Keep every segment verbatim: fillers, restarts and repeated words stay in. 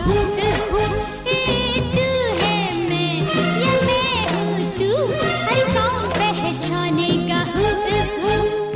हूँ किस हूँ, ए तू है मैं या मैं हूँ तू, अरे कौन पहचानेगा हूँ किस हूँ।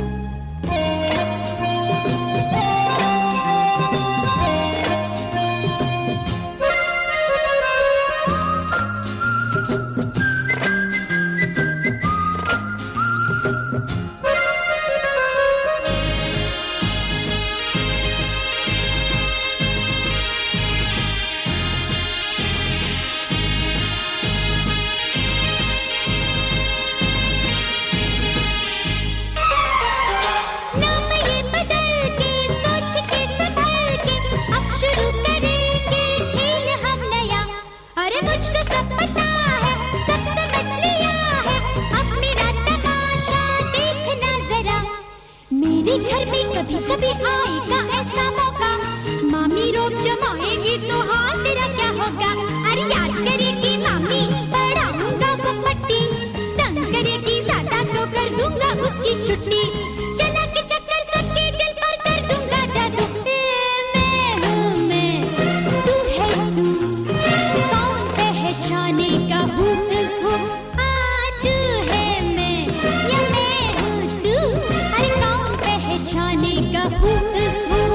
अरे मुझको सब पता है, सब समझ लिया है, अब मेरा तमाशा देखना जरा। मेरे घर में कभी कभी आएगा ऐसा मौका, मामी रोब जमाएगी तो हाल तेरा क्या होगा। अरे याद करेगी मामी पढ़ाऊंगा वो पट्टी, तंग करेगी ज्यादा तो कर दूंगा उसकी छुट्टी, चला के चक्कर सबके दिल पर कर दूंगा जादू। मैं हूँ मैं, तू है तू, पहचानेगा हूँ किस हूँ, आ तू है मैं या मैं हूँ तू, अरे कौन पहचानेगा हूँ किस हूँ।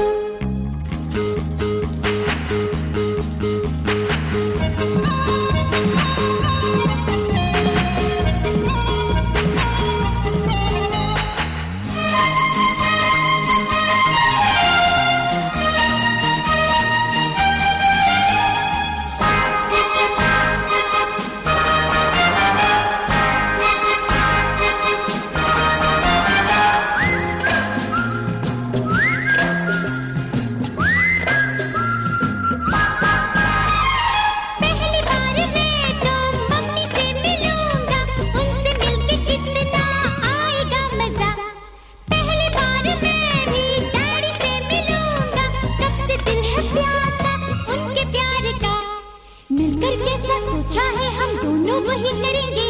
मिलकर जैसा सोचा है हम दोनों वही करेंगे,